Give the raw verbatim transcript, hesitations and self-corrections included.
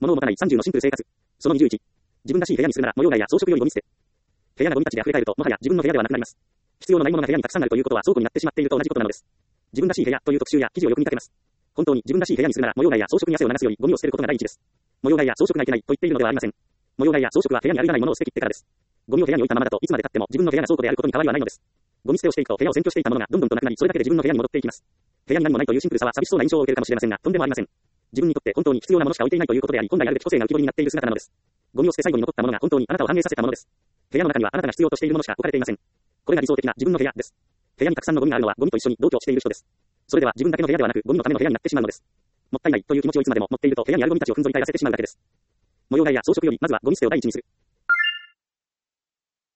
物を持たないさんじゅうのシンプル生活。そのにじゅういち。自分らしい部屋にするなら模様替えや装飾よりゴミ捨て。部屋がゴミたちで溢れ返ると、もはや自分の部屋ではなくなります。必要のないものが部屋にたくさんあるということは倉庫になってしまっていると同じことなのです。自分らしい部屋という特集や記事をよく見かけます。本当に自分らしい部屋にするなら模様替えや装飾に汗を流すよりゴミを捨てることが第一です。模様替えや装飾がいけないと言っているのではありません。模様替えや装飾は部屋にあるいらないものを捨てきってからです。ゴミを部屋に置いたままだといつまで経っても自分の部屋が倉庫であることに変わりはないのです。ゴミ捨てをしていくと部屋を占拠していたものがどんどんとなくなり、それだけで自分の部屋に戻っていきます。部屋に何もないというシンプルさは寂しそうな印象を受けるかもしれませんが、とんでもありません。自分にとって本当に必要なものしか置いていないということであり、本来あるべき個性が浮き彫りになっている姿なのです。ゴミを捨て最後に残ったものが本当にあなたを反映させたものです。部屋の中にはあなたが必要としているものしか置かれていません。これが理想的な自分の部屋です。部屋にたくさんのゴミがあるのはゴミと一緒に同居している人です。それでは自分だけの部屋ではなくゴミのための部屋になってしまうのです。もったいないという気持ちをいつまでも持っていると部屋にあるゴミたちをふんぞり返らせてしまうだけです。模様替えや装飾よりまずはゴミ捨てを第一にする。